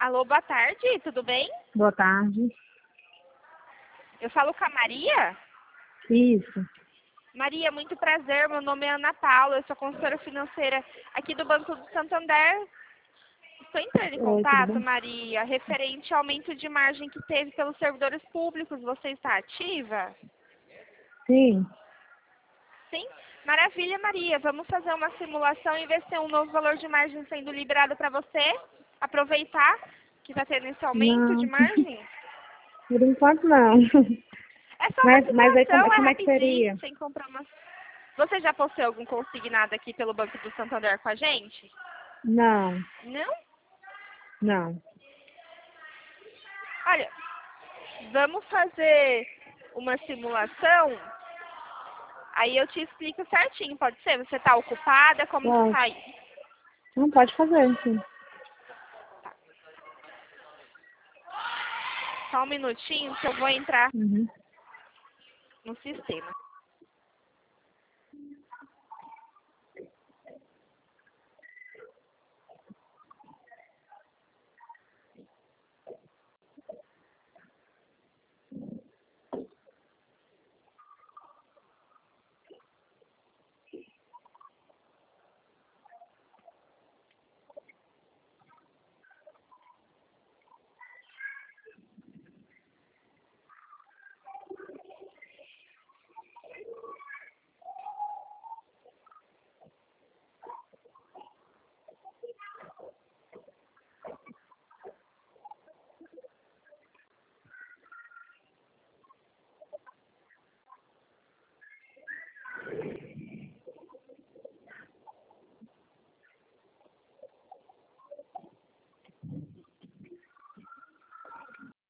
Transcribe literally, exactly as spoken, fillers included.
Alô, boa tarde, tudo bem? Boa tarde. Eu falo com a Maria? Isso. Maria, muito prazer, meu nome é Ana Paula, eu sou consultora financeira aqui do Banco do Santander. Estou entrando em Oi, tudo contato, bem? Maria, referente ao aumento de margem que teve pelos servidores públicos. Você está ativa? Sim. Sim? Maravilha, Maria. Vamos fazer uma simulação e ver se tem um novo valor de margem sendo liberado para você. Aproveitar que está tendo esse aumento de Não, margem. por enquanto não. É só uma Mas, mas aí como, simulação, é como é que rapidinho, seria? sem compromisso. Você já possuiu algum consignado aqui pelo Banco do Santander com a gente? Não, Não? não. Olha, vamos fazer uma simulação, aí eu te explico certinho, pode ser? Você está ocupada? Como que Pode. tá aí? Não pode fazer, sim. Só um minutinho que eu vou entrar Uhum. no sistema.